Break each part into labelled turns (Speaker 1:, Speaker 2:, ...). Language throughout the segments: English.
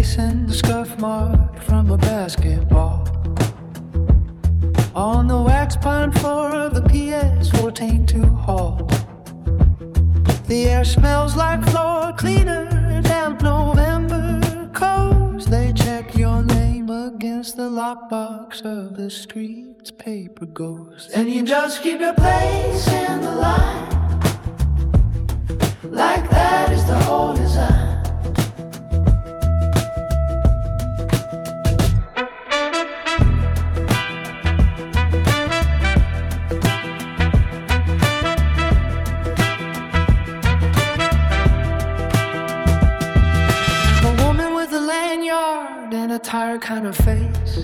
Speaker 1: face and the scuff mark from a basketball. On the wax pine floor of the PS14 hall. The air smells like floor cleaner, damp November coats. They check your name against the lockbox of the street's paper ghost. And you just keep your place in the line. Like that is the whole design. And a tired kind of face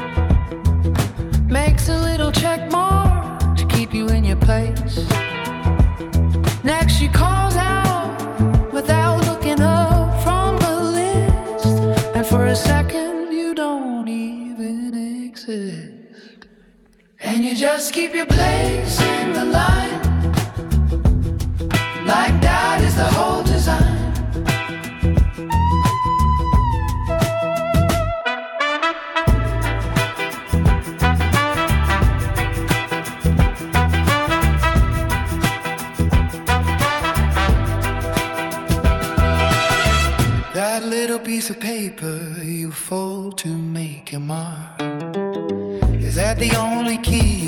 Speaker 1: makes a little check mark to keep you in your place. Next she calls out without looking up from the list, and for a second you don't even exist. And you just keep your place in the line. Like that is the whole design. That little piece of paper you fold to make your mark, is that the only key